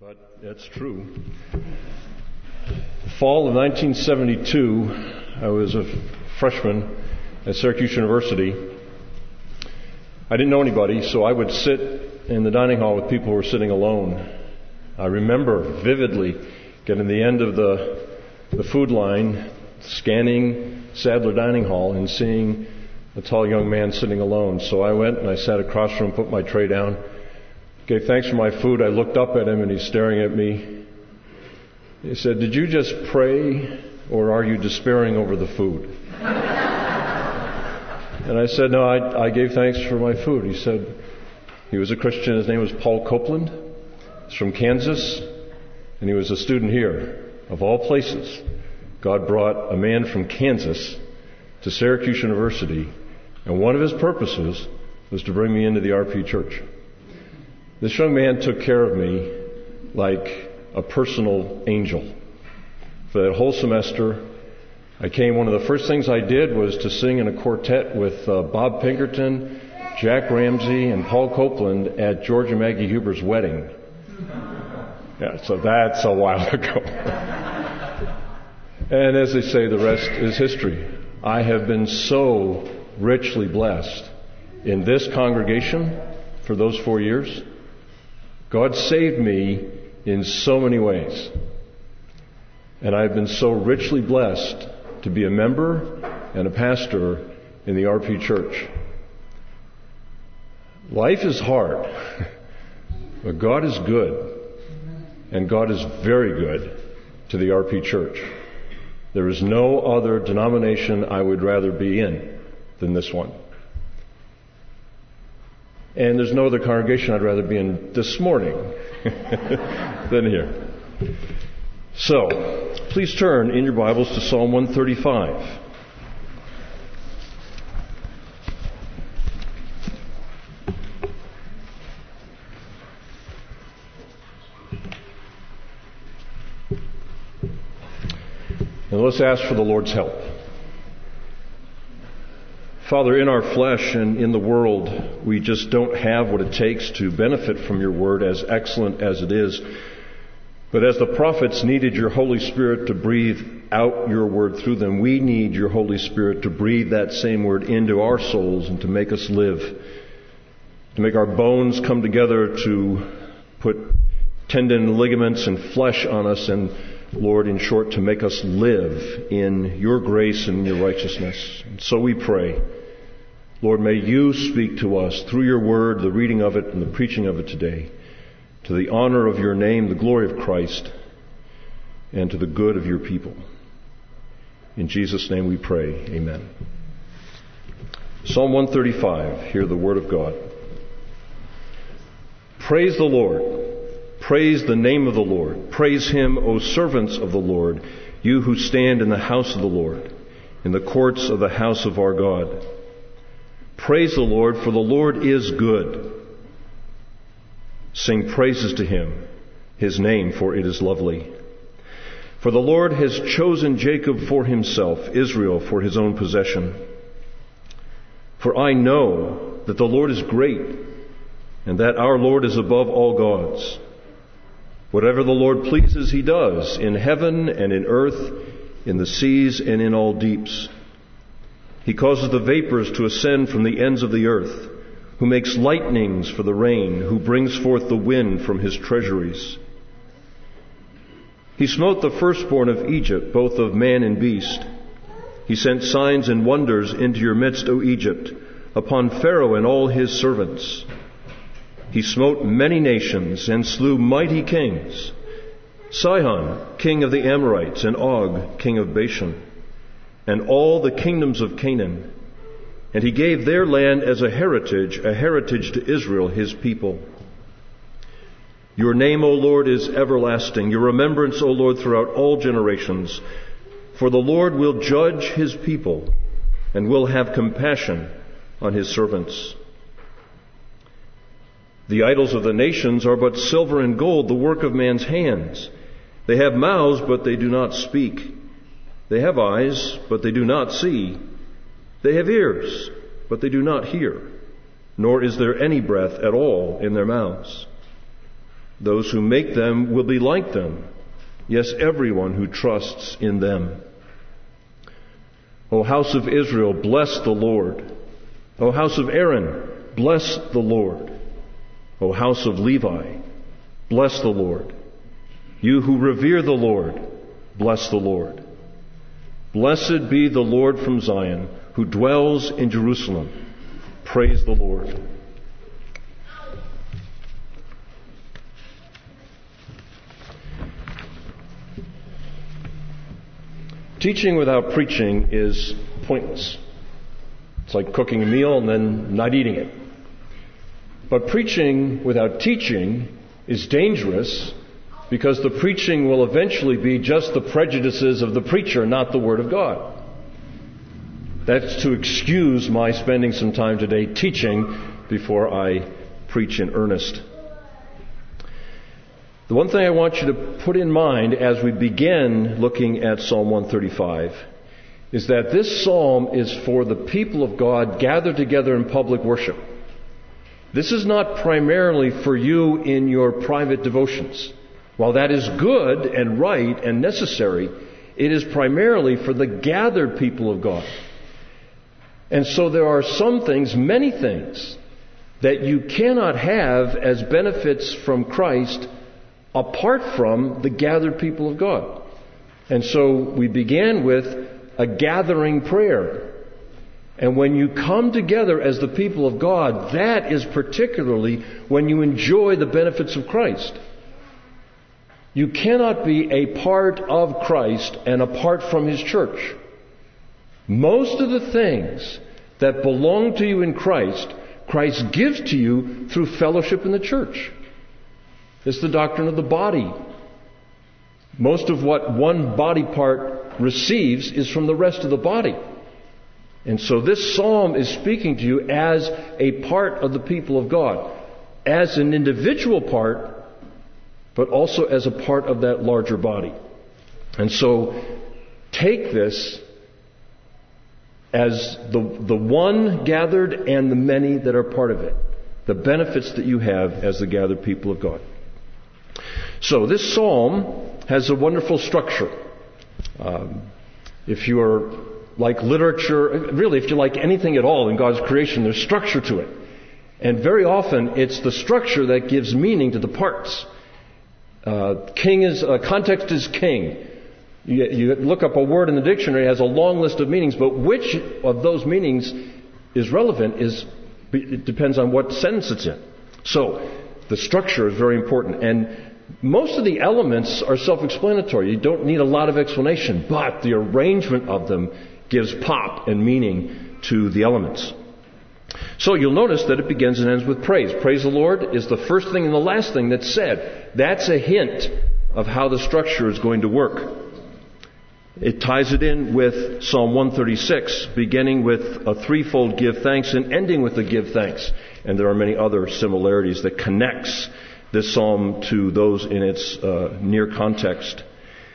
But that's true. The fall of 1972, I was a freshman at Syracuse University. I didn't know anybody, so I would sit in the dining hall with people who were sitting alone. I remember vividly getting to the end of the food line, scanning Sadler Dining Hall and seeing a tall young man sitting alone. So I went and I sat across from him, put my tray down, gave thanks for my food. I looked up at him and he's staring at me. He said, "Did you just pray or are you despairing over the food?" And I said, "No, I gave thanks for my food." He said, he was a Christian. His name was Paul Copeland. He's from Kansas, and he was a student here. Of all places, God brought a man from Kansas to Syracuse University, and one of his purposes was to bring me into the RP Church. This young man took care of me like a personal angel. For that whole semester, I came, one of the first things I did was to sing in a quartet with Bob Pinkerton, Jack Ramsey, and Paul Copeland at George and Maggie Huber's wedding. Yeah, so that's a while ago. And as they say, the rest is history. I have been so richly blessed in this congregation for those 4 years. God saved me in so many ways. And I've been so richly blessed to be a member and a pastor in the RP Church. Life is hard, but God is good. And God is very good to the RP Church. There is no other denomination I would rather be in than this one. And there's no other congregation I'd rather be in this morning than here. So, please turn in your Bibles to Psalm 135. And let's ask for the Lord's help. Father, in our flesh and in the world, we just don't have what it takes to benefit from your word, as excellent as it is. But as the prophets needed your Holy Spirit to breathe out your word through them, we need your Holy Spirit to breathe that same word into our souls and to make us live, to make our bones come together, to put tendon and ligaments and flesh on us, and Lord, in short, to make us live in your grace and your righteousness. And so we pray, Lord, may you speak to us through your word, the reading of it and the preaching of it today, to the honor of your name, the glory of Christ, and to the good of your people. In Jesus' name we pray. Amen. Psalm 135, hear the word of God. Praise the Lord. Praise the name of the Lord. Praise him, O servants of the Lord, you who stand in the house of the Lord, in the courts of the house of our God. Praise the Lord, for the Lord is good. Sing praises to him, his name, for it is lovely. For the Lord has chosen Jacob for himself, Israel for his own possession. For I know that the Lord is great, and that our Lord is above all gods. Whatever the Lord pleases, he does, in heaven and in earth, in the seas and in all deeps. He causes the vapors to ascend from the ends of the earth, who makes lightnings for the rain, who brings forth the wind from his treasuries. He smote the firstborn of Egypt, both of man and beast. He sent signs and wonders into your midst, O Egypt, upon Pharaoh and all his servants. He smote many nations and slew mighty kings, Sihon, king of the Amorites, and Og, king of Bashan, and all the kingdoms of Canaan. And he gave their land as a heritage to Israel, his people. Your name, O Lord, is everlasting, your remembrance, O Lord, throughout all generations. For the Lord will judge his people and will have compassion on his servants. The idols of the nations are but silver and gold, the work of man's hands. They have mouths, but they do not speak. They have eyes, but they do not see. They have ears, but they do not hear. Nor is there any breath at all in their mouths. Those who make them will be like them. Yes, everyone who trusts in them. O house of Israel, bless the Lord. O house of Aaron, bless the Lord. O house of Levi, bless the Lord. You who revere the Lord, bless the Lord. Blessed be the Lord from Zion, who dwells in Jerusalem. Praise the Lord. Teaching without preaching is pointless. It's like cooking a meal and then not eating it. But preaching without teaching is dangerous because the preaching will eventually be just the prejudices of the preacher, not the Word of God. That's to excuse my spending some time today teaching before I preach in earnest. The one thing I want you to put in mind as we begin looking at Psalm 135 is that this psalm is for the people of God gathered together in public worship. This is not primarily for you in your private devotions. While that is good and right and necessary, it is primarily for the gathered people of God. And so there are some things, many things, that you cannot have as benefits from Christ apart from the gathered people of God. And so we began with a gathering prayer. And when you come together as the people of God, that is particularly when you enjoy the benefits of Christ. You cannot be a part of Christ and apart from His church. Most of the things that belong to you in Christ, Christ gives to you through fellowship in the church. It's the doctrine of the body. Most of what one body part receives is from the rest of the body. And so this psalm is speaking to you as a part of the people of God, as an individual part, but also as a part of that larger body. And so take this as the one gathered and the many that are part of it, the benefits that you have as the gathered people of God. So this psalm has a wonderful structure. If you are like literature, really if you like anything at all in God's creation, there's structure to it. And very often it's the structure that gives meaning to the parts. Context is king. You look up a word in the dictionary, it has a long list of meanings, but which of those meanings is relevant it depends on what sentence it's in. So the structure is very important. And most of the elements are self-explanatory. You don't need a lot of explanation, but the arrangement of them gives pop and meaning to the elements. So you'll notice that it begins and ends with praise. Praise the Lord is the first thing and the last thing that's said. That's a hint of how the structure is going to work. It ties it in with Psalm 136, beginning with a threefold give thanks and ending with a give thanks. And there are many other similarities that connects this psalm to those in its near context.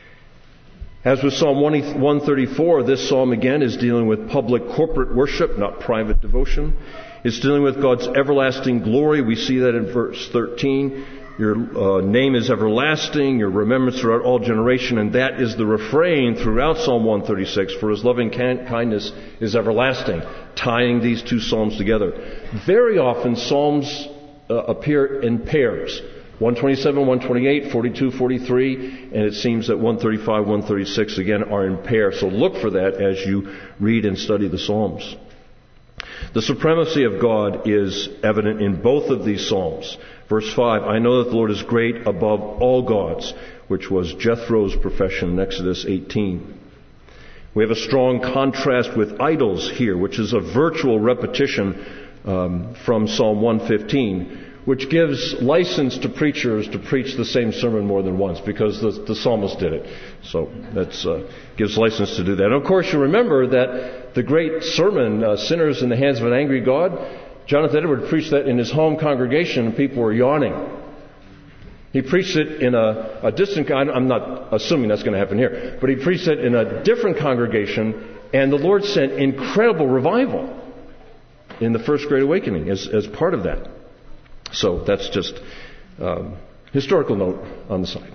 As with Psalm 134, this psalm again is dealing with public corporate worship, not private devotion. It's dealing with God's everlasting glory. We see that in verse 13. Your name is everlasting, your remembrance throughout all generation, and that is the refrain throughout Psalm 136, for His loving kindness is everlasting, tying these two psalms together. Very often psalms appear in pairs. 127, 128, 42, 43, and it seems that 135, 136 again are in pair. So look for that as you read and study the Psalms. The supremacy of God is evident in both of these Psalms. Verse 5, I know that the Lord is great above all gods, which was Jethro's profession in Exodus 18. We have a strong contrast with idols here, which is a virtual repetition from Psalm 115, which gives license to preachers to preach the same sermon more than once, because the psalmist did it. So that gives license to do that. And of course you remember that the great sermon, Sinners in the Hands of an Angry God, Jonathan Edwards preached that in his home congregation and people were yawning. He preached it in a distant, I'm not assuming that's going to happen here, but he preached it in a different congregation, and the Lord sent incredible revival in the First Great Awakening as part of that. So that's just Historical note on the side.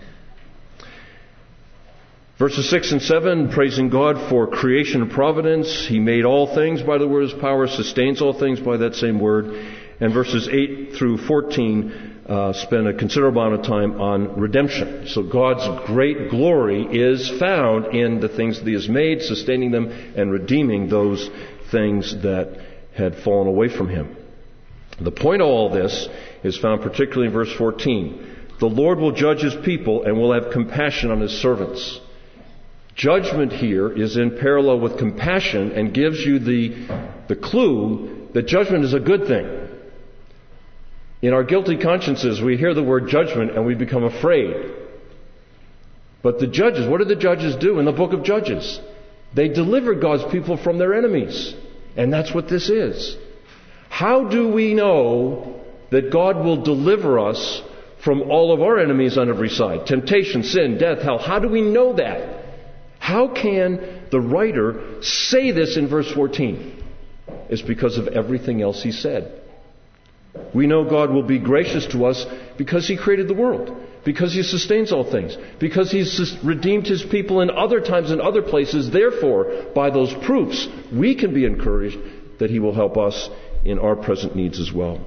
Verses 6 and 7, praising God for creation and providence. He made all things by the word of His power, sustains all things by that same word. And verses 8 through 14 spend a considerable amount of time on redemption. So God's great glory is found in the things that He has made, sustaining them and redeeming those things that had fallen away from Him. The point of all this is found particularly in verse 14. The Lord will judge His people and will have compassion on His servants. Judgment here is in parallel with compassion and gives you the clue that judgment is a good thing. In our guilty consciences, we hear the word judgment and we become afraid. But the judges, what did the judges do in the book of Judges? They delivered God's people from their enemies. And that's what this is. How do we know that God will deliver us from all of our enemies on every side? Temptation, sin, death, hell. How do we know that? How can the writer say this in verse 14? It's because of everything else he said. We know God will be gracious to us because He created the world, because He sustains all things, because He's redeemed His people in other times and other places. Therefore, by those proofs, we can be encouraged that He will help us in our present needs as well.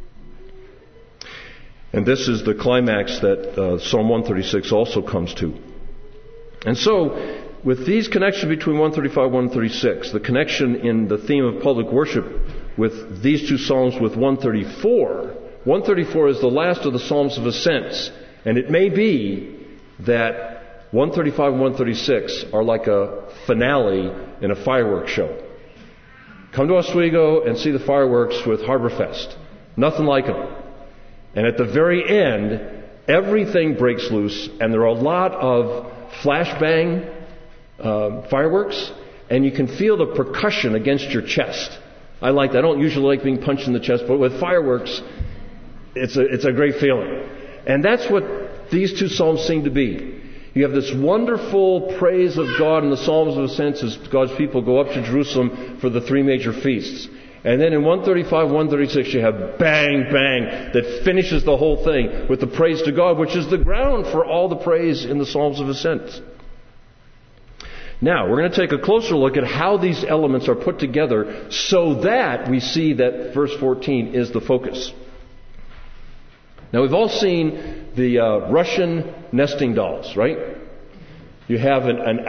And this is the climax that Psalm 136 also comes to. And so, with these connections between 135 and 136, the connection in the theme of public worship with these two Psalms with 134, 134 is the last of the Psalms of Ascents. And it may be that 135 and 136 are like a finale in a fireworks show. Come to Oswego and see the fireworks with Harborfest. Nothing like them. And at the very end, everything breaks loose, and there are a lot of flashbang fireworks, and you can feel the percussion against your chest. I don't usually like being punched in the chest, but with fireworks, it's a great feeling. And that's what these two Psalms seem to be. You have this wonderful praise of God in the Psalms of Ascents as God's people go up to Jerusalem for the three major feasts. And then in 135, 136, you have bang, bang, that finishes the whole thing with the praise to God, which is the ground for all the praise in the Psalms of Ascents. Now, we're going to take a closer look at how these elements are put together so that we see that verse 14 is the focus. Now, we've all seen the Russian nesting dolls, right? You have an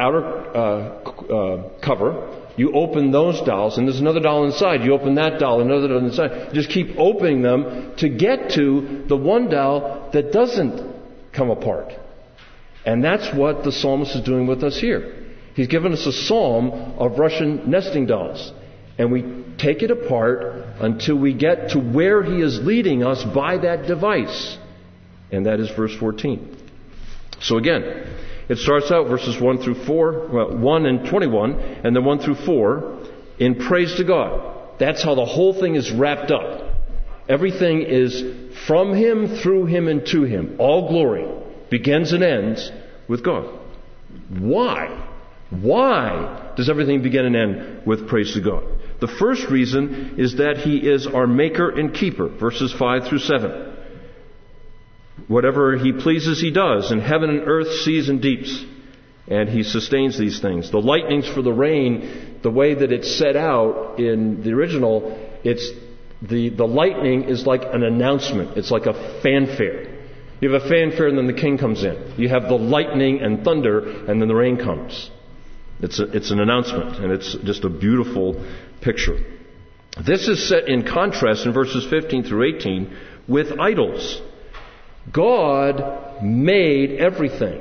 outer cover. You open those dolls, and there's another doll inside. You open that doll, another doll inside. You just keep opening them to get to the one doll that doesn't come apart. And that's what the psalmist is doing with us here. He's given us a psalm of Russian nesting dolls. And we take it apart until we get to where he is leading us by that device. And that is verse 14. So again, it starts out verses 1 through 4, 1 and 21, and then 1 through 4, in praise to God. That's how the whole thing is wrapped up. Everything is from Him, through Him, and to Him. All glory begins and ends with God. Why? Why does everything begin and end with praise to God? The first reason is that He is our maker and keeper, verses 5 through 7. Whatever He pleases, He does, in heaven and earth, seas and deeps. And He sustains these things. The lightnings for the rain, the way that it's set out in the original, it's the lightning is like an announcement. It's like a fanfare. You have a fanfare and then the king comes in. You have the lightning and thunder and then the rain comes. It's an announcement, and it's just a beautiful picture. This is set in contrast in verses 15 through 18 with idols. God made everything.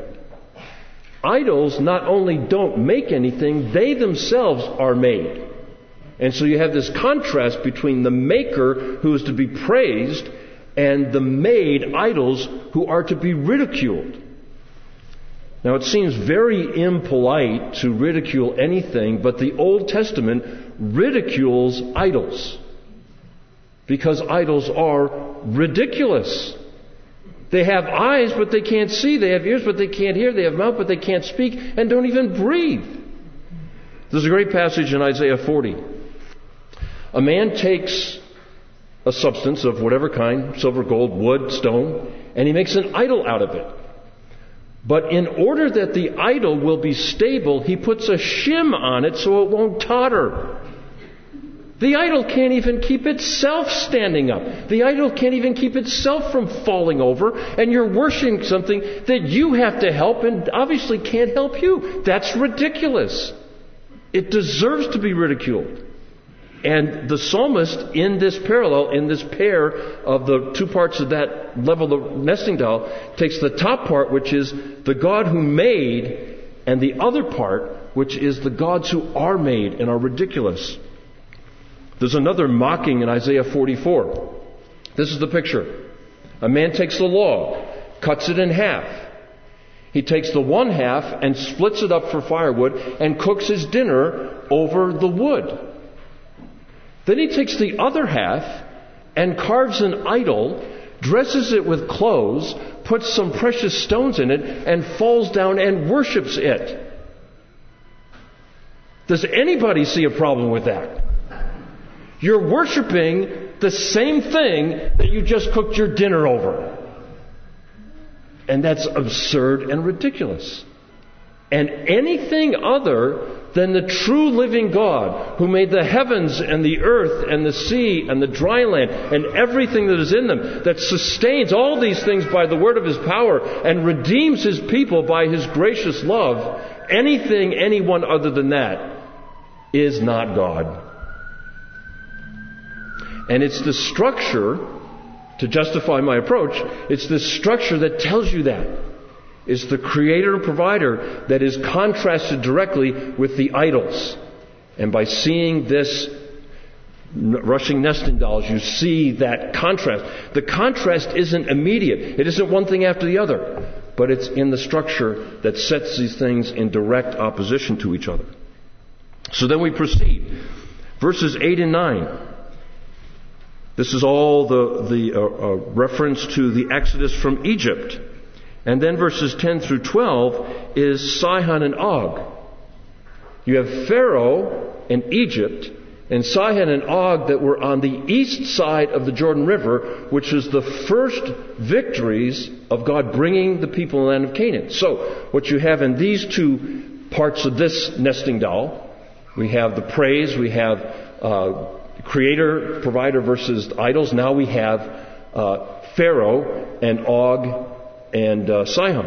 Idols not only don't make anything, they themselves are made. And so you have this contrast between the maker who is to be praised and the made idols who are to be ridiculed. Now, it seems very impolite to ridicule anything, but the Old Testament ridicules idols. Because idols are ridiculous. They have eyes, but they can't see. They have ears, but they can't hear. They have mouth, but they can't speak, and don't even breathe. There's a great passage in Isaiah 40. A man takes a substance of whatever kind, silver, gold, wood, stone, and he makes an idol out of it. But in order that the idol will be stable, he puts a shim on it so it won't totter. The idol can't even keep itself standing up. The idol can't even keep itself from falling over, and you're worshiping something that you have to help and obviously can't help you. That's ridiculous. It deserves to be ridiculed. And the psalmist, in this parallel, in this pair of the two parts of that level of nesting doll, takes the top part, which is the God who made, and the other part, which is the gods who are made and are ridiculous. There's another mocking in Isaiah 44. This is the picture. A man takes the log, cuts it in half. He takes the one half and splits it up for firewood and cooks his dinner over the wood. Then he takes the other half and carves an idol, dresses it with clothes, puts some precious stones in it, and falls down and worships it. Does anybody see a problem with that? You're worshiping the same thing that you just cooked your dinner over. And that's absurd and ridiculous. And anything other than the true living God who made the heavens and the earth and the sea and the dry land and everything that is in them, that sustains all these things by the word of His power and redeems His people by His gracious love, anyone other than that is not God. And it's the structure, to justify my approach, it's the structure that tells you that. It's the creator and provider that is contrasted directly with the idols. And by seeing this rushing nesting dolls, you see that contrast. The contrast isn't immediate. It isn't one thing after the other. But it's in the structure that sets these things in direct opposition to each other. So then we proceed. Verses 8 and 9. This is all the reference to the Exodus from Egypt. And then verses 10 through 12 is Sihon and Og. You have Pharaoh and Egypt and Sihon and Og that were on the east side of the Jordan River, which is the first victories of God bringing the people in the land of Canaan. So what you have in these two parts of this nesting doll, we have the praise, we have creator, provider versus idols. Now we have Pharaoh and Og and Sihon.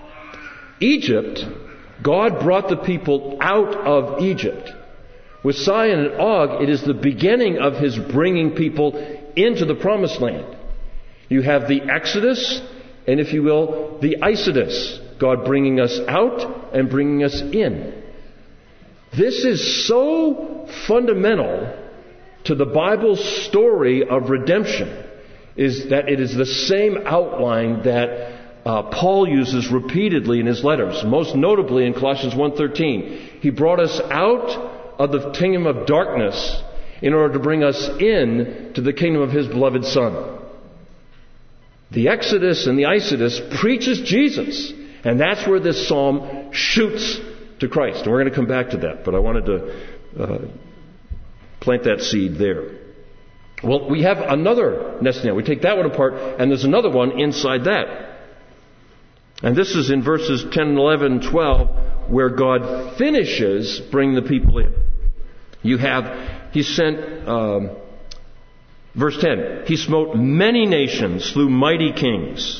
Egypt, God brought the people out of Egypt. With Sihon and Og, it is the beginning of His bringing people into the promised land. You have the Exodus, and if you will, the Eisodos. God bringing us out and bringing us in. This is so fundamental to the Bible's story of redemption, is that it is the same outline that Paul uses repeatedly in his letters, most notably in Colossians 1:13. He brought us out of the kingdom of darkness in order to bring us in to the kingdom of His beloved Son. The Exodus and the Eisodos preaches Jesus, and that's where this psalm shoots to Christ. And we're going to come back to that, but I wanted to plant that seed there. Well, we have another nesting doll. We take that one apart, and there's another one inside that. And this is in verses 10, 11, and 12, where God finishes bringing the people in. He sent, verse 10, He smote many nations, slew mighty kings.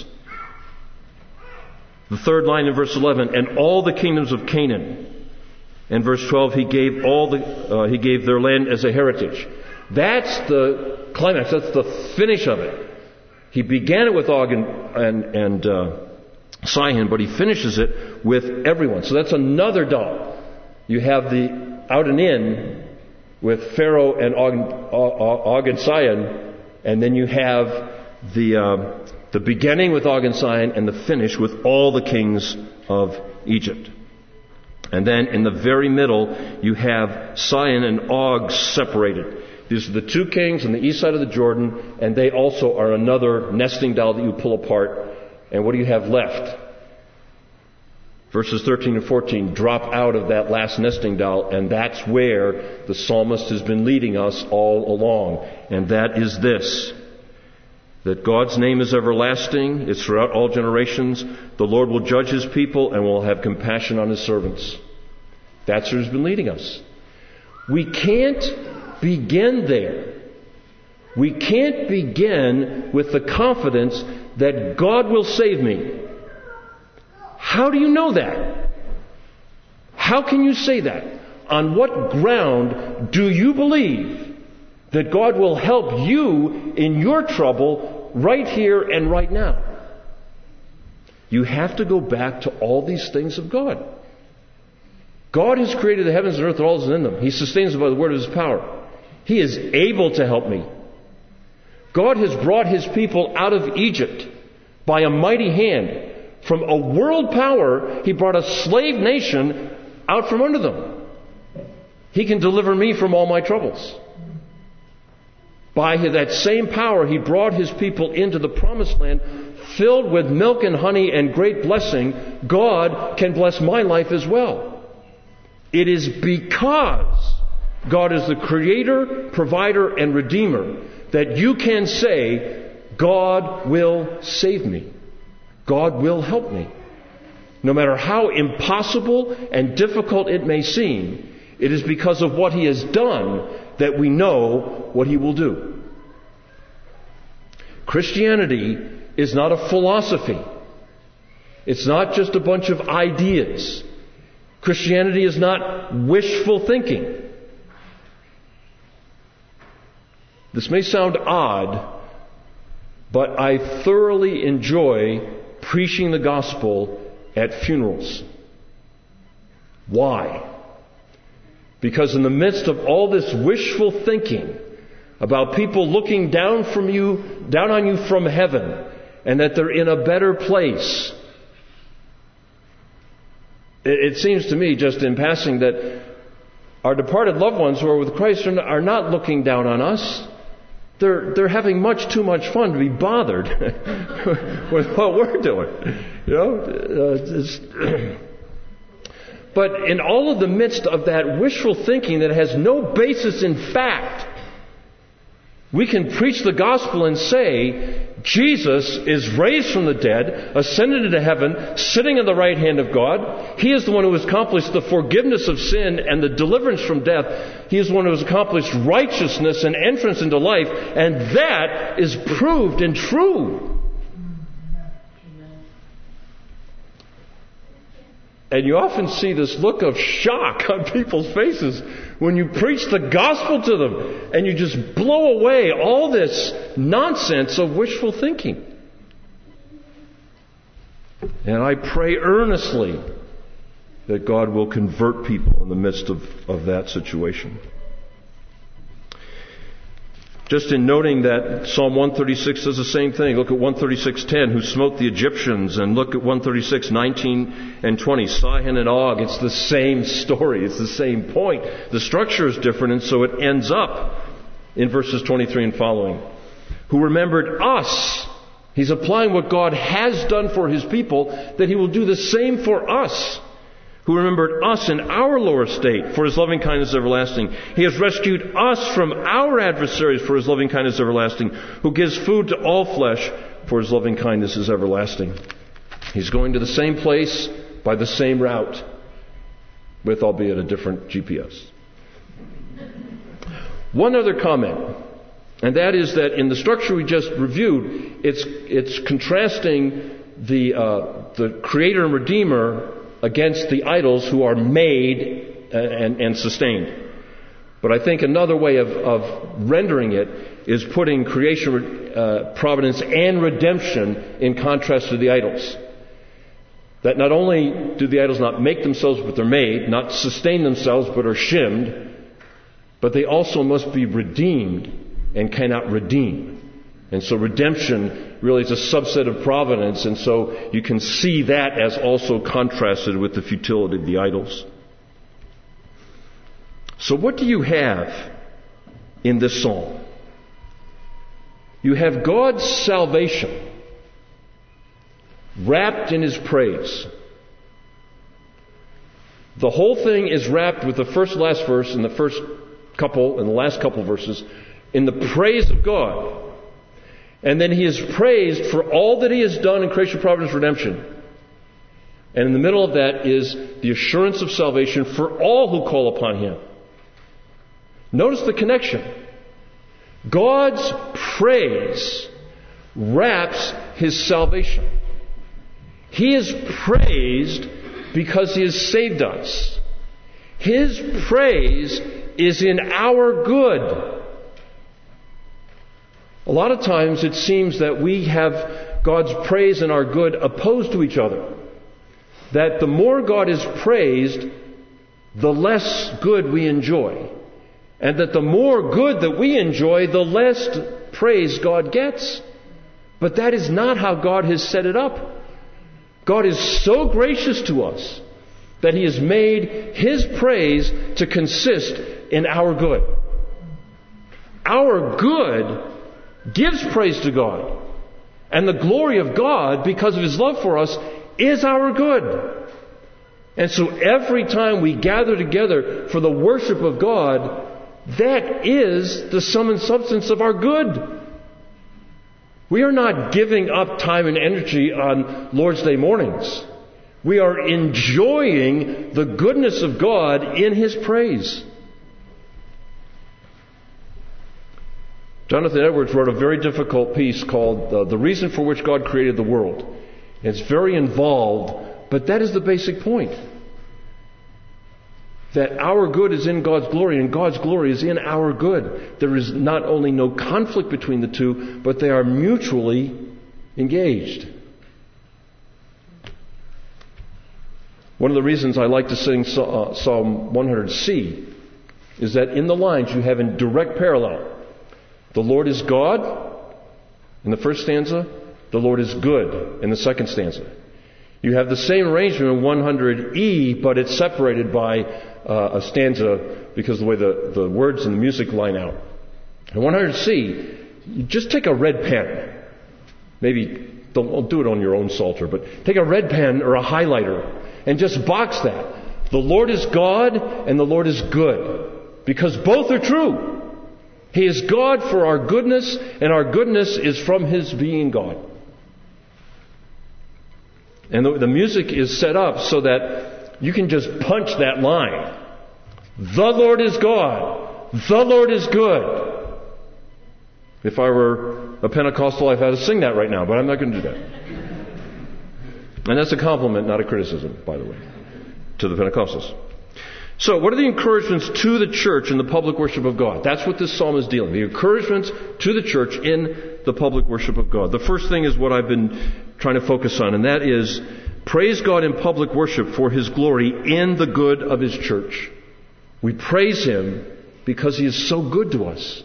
The third line in verse 11, and all the kingdoms of Canaan. And verse 12, He gave He gave their land as a heritage. That's the climax. That's the finish of it. He began it with Og and Sihon, but He finishes it with everyone. So that's another doll. You have the out and in with Pharaoh and Og and Sihon, and then you have the beginning with Og and Sihon and the finish with all the kings of Egypt. And then in the very middle, you have Sihon and Og separated. These are the two kings on the east side of the Jordan, and they also are another nesting doll that you pull apart. And what do you have left? Verses 13 and 14 drop out of that last nesting doll, and that's where the psalmist has been leading us all along. And that is this. that God's name is everlasting. It's throughout all generations. The Lord will judge His people and will have compassion on His servants. That's where He's been leading us. We can't begin there. We can't begin with the confidence that God will save me. How do you know that? How can you say that? On what ground do you believe that God will help you in your trouble right here and right now? You have to go back to all these things of God. God has created the heavens and earth and all that is in them. He sustains them by the word of His power. He is able to help me. God has brought His people out of Egypt by a mighty hand. From a world power, He brought a slave nation out from under them. He can deliver me from all my troubles. By that same power, He brought His people into the promised land filled with milk and honey and great blessing. God can bless my life as well. It is because God is the creator, provider, and redeemer that you can say, God will save me. God will help me. No matter how impossible and difficult it may seem, it is because of what He has done that we know what He will do. Christianity is not a philosophy. It's not just a bunch of ideas. Christianity is not wishful thinking. This may sound odd, but I thoroughly enjoy preaching the gospel at funerals. Why? Because in the midst of all this wishful thinking about people looking down on you from heaven, and that they're in a better place, it seems to me, just in passing, that our departed loved ones who are with Christ are not looking down on us. They're having much too much fun to be bothered with what we're doing. But in all of the midst of that wishful thinking that has no basis in fact, we can preach the gospel and say, Jesus is raised from the dead, ascended into heaven, sitting at the right hand of God. He is the one who has accomplished the forgiveness of sin and the deliverance from death. He is the one who has accomplished righteousness and entrance into life. And that is proved and true. And you often see this look of shock on people's faces when you preach the gospel to them and you just blow away all this nonsense of wishful thinking. And I pray earnestly that God will convert people in the midst of that situation. Just in noting that Psalm 136 does the same thing. Look at 136:10, who smote the Egyptians, and look at 136:19 and 20, Sihon and Og. It's the same story. It's the same point. The structure is different, and so it ends up in verses 23 and following. Who remembered us. He's applying what God has done for His people, that He will do the same for us. Who remembered us in our lower state, for His loving kindness is everlasting. He has rescued us from our adversaries, for His loving kindness is everlasting. Who gives food to all flesh, for His loving kindness is everlasting. He's going to the same place by the same route, with albeit a different GPS. One other comment, and that is that in the structure we just reviewed, it's contrasting the Creator and Redeemer against the idols who are made and sustained. But I think another way of rendering it is putting creation, providence, and redemption in contrast to the idols. That not only do the idols not make themselves, but they're made, not sustain themselves, but are shimmed, but they also must be redeemed and cannot redeem. And so redemption really is a subset of providence, and so you can see that as also contrasted with the futility of the idols. So what do you have in this psalm? You have God's salvation wrapped in His praise. The whole thing is wrapped with the first and last verse and the last couple verses in the praise of God. And then he is praised for all that he has done in creation, providence, redemption. And in the middle of that is the assurance of salvation for all who call upon him. Notice the connection. God's praise wraps his salvation. He is praised because he has saved us. His praise is in our good. A lot of times it seems that we have God's praise and our good opposed to each other. That the more God is praised, the less good we enjoy. And that the more good that we enjoy, the less praise God gets. But that is not how God has set it up. God is so gracious to us that he has made his praise to consist in our good. Our good gives praise to God. And the glory of God, because of his love for us, is our good. And so every time we gather together for the worship of God, that is the sum and substance of our good. We are not giving up time and energy on Lord's Day mornings. We are enjoying the goodness of God in his praise. Jonathan Edwards wrote a very difficult piece called The Reason for Which God Created the World. It's very involved, but that is the basic point. That our good is in God's glory, and God's glory is in our good. There is not only no conflict between the two, but they are mutually engaged. One of the reasons I like to sing Psalm 100C is that in the lines you have in direct parallel, the Lord is God in the first stanza, the Lord is good in the second stanza. You have the same arrangement in 100E, but it's separated by a stanza because of the way the words and the music line out. In 100C, you just take a red pen. Maybe don't do it on your own psalter, but take a red pen or a highlighter and just box that. The Lord is God and the Lord is good, because both are true. He is God for our goodness, and our goodness is from his being God. And the music is set up so that you can just punch that line. The Lord is God. The Lord is good. If I were a Pentecostal, I'd have to sing that right now, but I'm not going to do that. And that's a compliment, not a criticism, by the way, to the Pentecostals. So, what are the encouragements to the church in the public worship of God? That's what this psalm is dealing with. The encouragements to the church in the public worship of God. The first thing is what I've been trying to focus on, and that is praise God in public worship for his glory in the good of his church. We praise him because he is so good to us.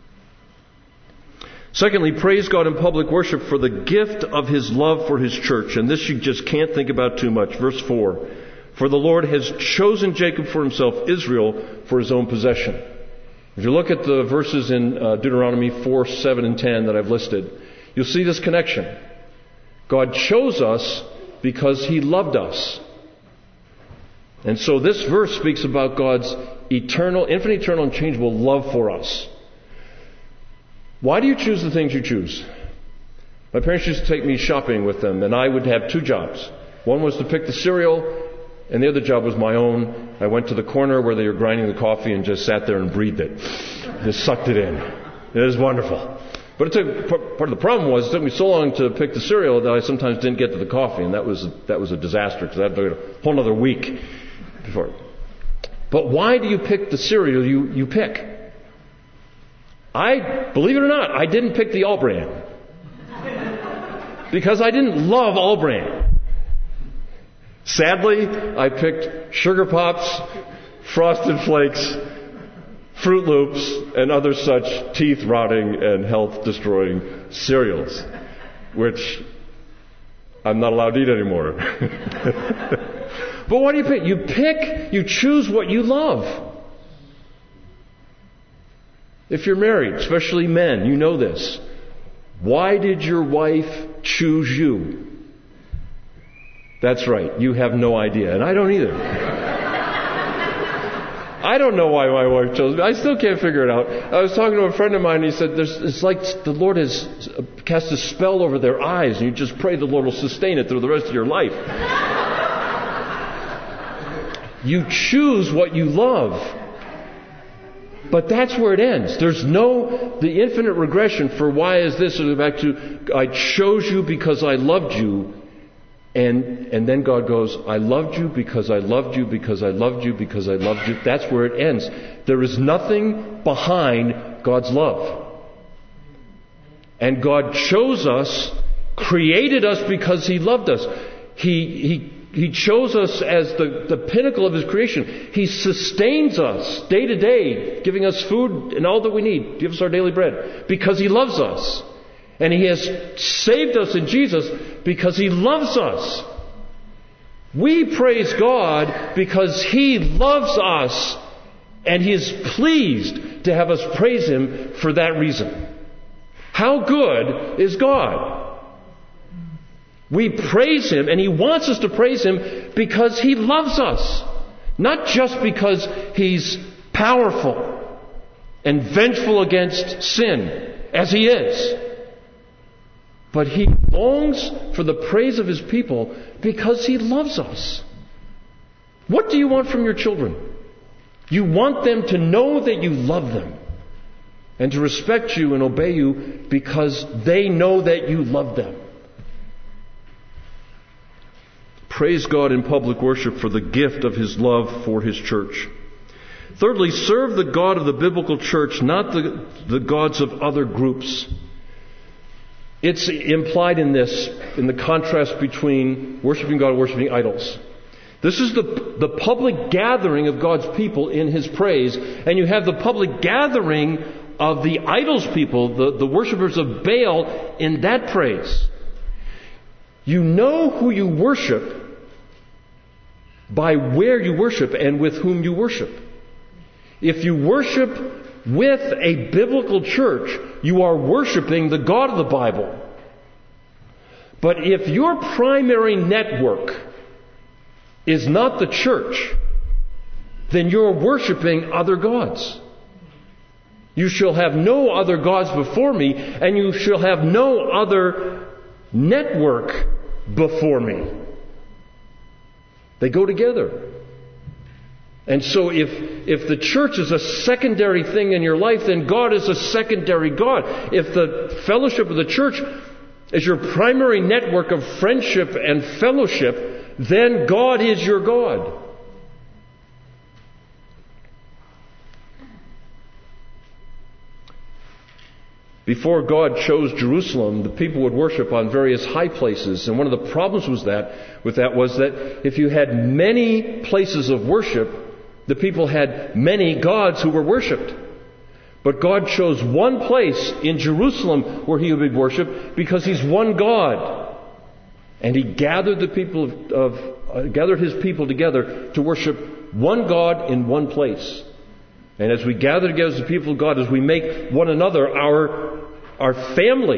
Secondly, praise God in public worship for the gift of his love for his church. And this you just can't think about too much. Verse 4. For the Lord has chosen Jacob for himself, Israel for his own possession. If you look at the verses in Deuteronomy 4, 7, and 10 that I've listed, you'll see this connection. God chose us because he loved us. And so this verse speaks about God's eternal, infinite, eternal, and changeable love for us. Why do you choose the things you choose? My parents used to take me shopping with them, and I would have two jobs. One was to pick the cereal, and the other job was my own. I went to the corner where they were grinding the coffee and just sat there and breathed it. Just sucked it in. It was wonderful. But part of the problem was it took me so long to pick the cereal that I sometimes didn't get to the coffee, and that was a disaster because I had to wait a whole other week before. But why do you pick the cereal you pick? Believe it or not, I didn't pick the All-Bran because I didn't love All-Bran. Sadly, I picked Sugar Pops, Frosted Flakes, Fruit Loops, and other such teeth-rotting and health-destroying cereals, which I'm not allowed to eat anymore. But what do you pick? You choose what you love. If you're married, especially men, you know this. Why did your wife choose you? That's right, you have no idea, and I don't either. I don't know why my wife chose me. I still can't figure it out. I was talking to a friend of mine, and he said, it's like the Lord has cast a spell over their eyes, and you just pray the Lord will sustain it through the rest of your life. You choose what you love. But that's where it ends. There's the infinite regression for why is this, or back to, I chose you because I loved you. And then God goes, I loved you because I loved you because I loved you because I loved you. That's where it ends. There is nothing behind God's love. And God chose us, created us because He loved us. He chose us as the pinnacle of His creation. He sustains us day to day, giving us food and all that we need. Gives us our daily bread because He loves us. And He has saved us in Jesus because He loves us. We praise God because He loves us, and He is pleased to have us praise Him for that reason. How good is God? We praise Him, and He wants us to praise Him because He loves us. Not just because He's powerful and vengeful against sin, as He is. But He longs for the praise of His people because He loves us. What do you want from your children? You want them to know that you love them and to respect you and obey you because they know that you love them. Praise God in public worship for the gift of His love for His church. Thirdly, serve the God of the biblical church, not the gods of other groups. It's implied in this, in the contrast between worshiping God and worshiping idols. This is the public gathering of God's people in His praise, and you have the public gathering of the idols people, the worshippers of Baal, in that praise. You know who you worship by where you worship and with whom you worship. If you worship with a biblical church, you are worshiping the God of the Bible. But if your primary network is not the church, then you're worshiping other gods. You shall have no other gods before me, and you shall have no other network before me. They go together. And so if the church is a secondary thing in your life, then God is a secondary God. If the fellowship of the church is your primary network of friendship and fellowship, then God is your God. Before God chose Jerusalem, the people would worship on various high places. And one of the problems with that was that if you had many places of worship, the people had many gods who were worshipped. But God chose one place in Jerusalem where He would be worshipped because He's one God. And He gathered gathered His people together to worship one God in one place. And as we gather together as the people of God, as we make one another our family,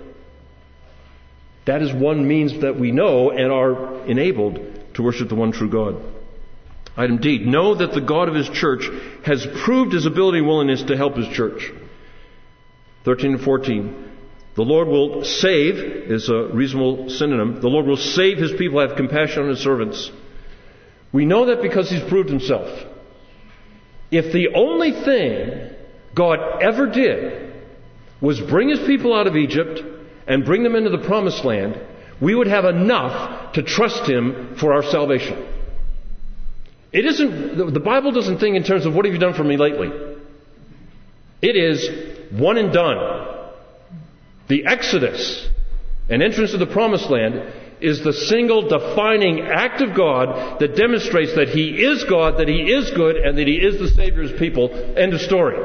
that is one means that we know and are enabled to worship the one true God. Item D, know that the God of His church has proved His ability and willingness to help His church. 13 and 14. The Lord will save, is a reasonable synonym. The Lord will save His people, have compassion on His servants. We know that because He's proved Himself. If the only thing God ever did was bring His people out of Egypt and bring them into the promised land, we would have enough to trust Him for our salvation. It isn't, the Bible doesn't think in terms of what have you done for me lately. It is one and done. The Exodus and entrance to the promised land is the single defining act of God that demonstrates that He is God, that He is good, and that He is the Savior of His people. End of story.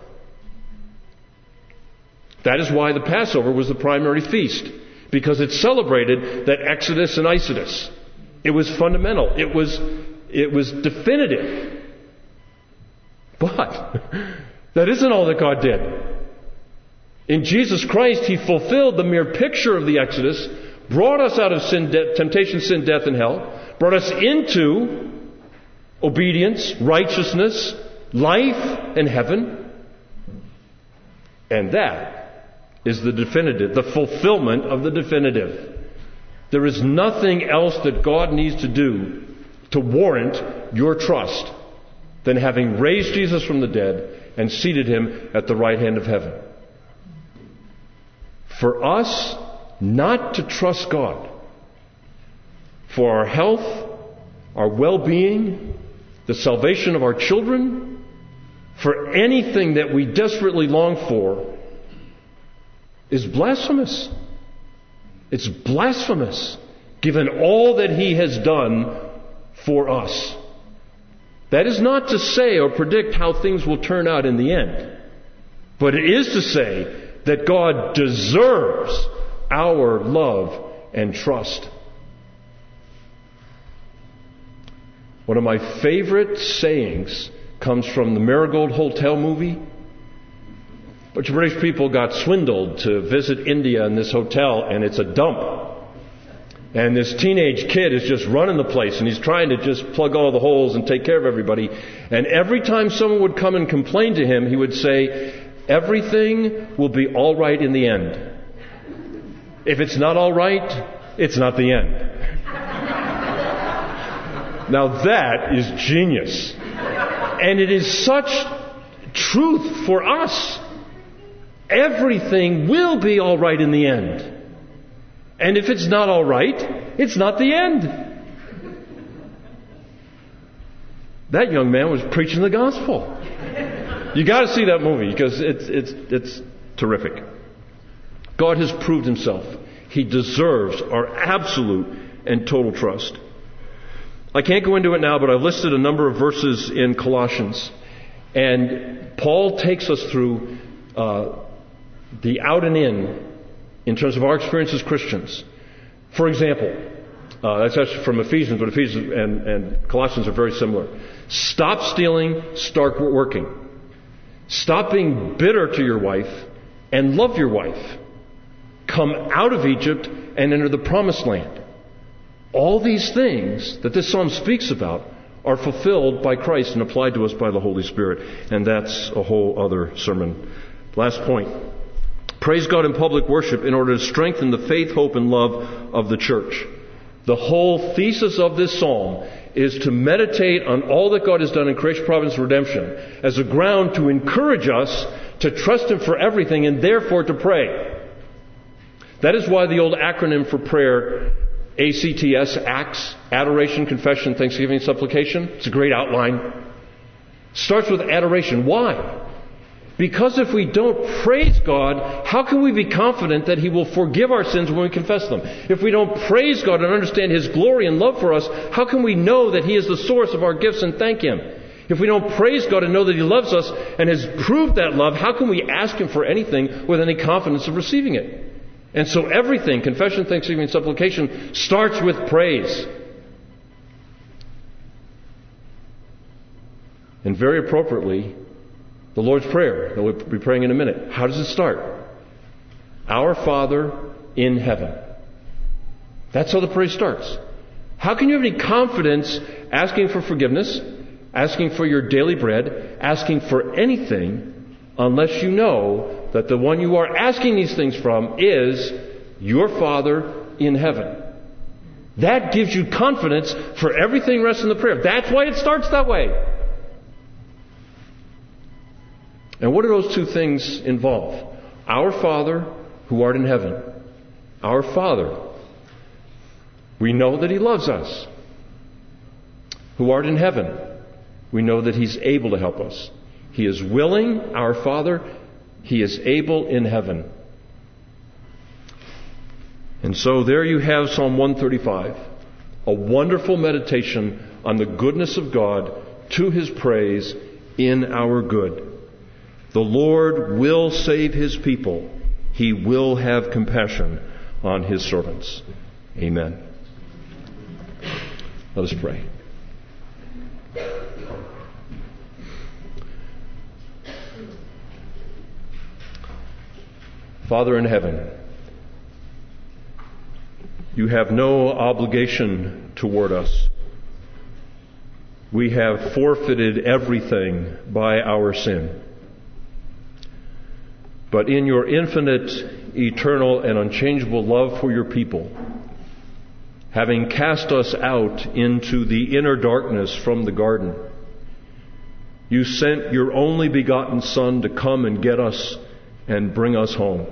That is why the Passover was the primary feast, because it celebrated that Exodus and Isidus. It was fundamental. It was definitive. But that isn't all that God did. In Jesus Christ, He fulfilled the mere picture of the Exodus, brought us out of sin, temptation, death, and hell, brought us into obedience, righteousness, life and heaven. And that is the definitive, the fulfillment of the definitive. There is nothing else that God needs to do to warrant your trust than having raised Jesus from the dead and seated him at the right hand of heaven. For us not to trust God for our health, our well-being, the salvation of our children, for anything that we desperately long for, is blasphemous. It's blasphemous, given all that he has done for us. That is not to say or predict how things will turn out in the end, but it is to say that God deserves our love and trust. One of my favorite sayings comes from the Marigold Hotel movie. A bunch of British people got swindled to visit India in this hotel, and it's a dump. And this teenage kid is just running the place, and he's trying to just plug all the holes and take care of everybody. And every time someone would come and complain to him, he would say, "Everything will be all right in the end. If it's not all right, it's not the end." Now that is genius. And it is such truth for us. Everything will be all right in the end. And if it's not all right, it's not the end. That young man was preaching the gospel. You got to see that movie because it's terrific. God has proved himself. He deserves our absolute and total trust. I can't go into it now, but I've listed a number of verses in Colossians. And Paul takes us through the out and in terms of our experience as Christians. For example, that's actually from Ephesians, but Ephesians and Colossians are very similar. Stop stealing, start working. Stop being bitter to your wife and love your wife. Come out of Egypt and enter the promised land. All these things that this psalm speaks about are fulfilled by Christ and applied to us by the Holy Spirit. And that's a whole other sermon. Last point. Praise God in public worship in order to strengthen the faith, hope, and love of the church. The whole thesis of this psalm is to meditate on all that God has done in creation, providence, and redemption as a ground to encourage us to trust him for everything and therefore to pray. That is why the old acronym for prayer, ACTS, Acts, Adoration, Confession, Thanksgiving, Supplication. It's a great outline. Starts with adoration. Why? Because if we don't praise God, how can we be confident that he will forgive our sins when we confess them? If we don't praise God and understand his glory and love for us, how can we know that he is the source of our gifts and thank him? If we don't praise God and know that he loves us and has proved that love, how can we ask him for anything with any confidence of receiving it? And so everything, confession, thanksgiving, and supplication, starts with praise. And very appropriately, the Lord's Prayer that we'll be praying in a minute. How does it start? Our Father in heaven. That's how the prayer starts. How can you have any confidence asking for forgiveness, asking for your daily bread, asking for anything, unless you know that the one you are asking these things from is your Father in heaven? That gives you confidence for everything rests in the prayer. That's why it starts that way. And what do those two things involve? Our Father who art in heaven. Our Father. We know that he loves us. Who art in heaven. We know that he's able to help us. He is willing, our Father. He is able in heaven. And so there you have Psalm 135. A wonderful meditation on the goodness of God to his praise in our good. The Lord will save his people. He will have compassion on his servants. Amen. Let us pray. Father in heaven, you have no obligation toward us. we have forfeited everything by our sin. But in your infinite, eternal, and unchangeable love for your people, having cast us out into the inner darkness from the garden, you sent your only begotten Son to come and get us and bring us home.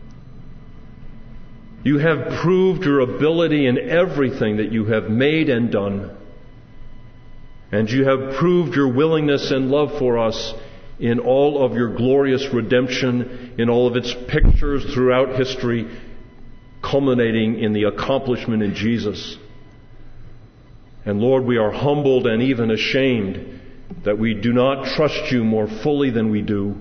You have proved your ability in everything that you have made and done. And you have proved your willingness and love for us in all of your glorious redemption, in all of its pictures throughout history, culminating in the accomplishment in Jesus. And Lord, we are humbled and even ashamed that we do not trust you more fully than we do.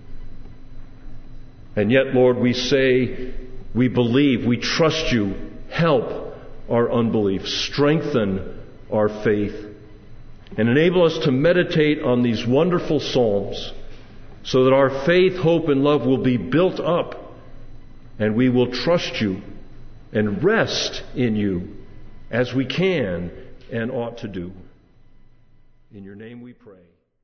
And yet, Lord, we say, we believe, we trust you. Help our unbelief. Strengthen our faith. And enable us to meditate on these wonderful Psalms so that our faith, hope, and love will be built up and we will trust you and rest in you as we can and ought to do. In your name we pray.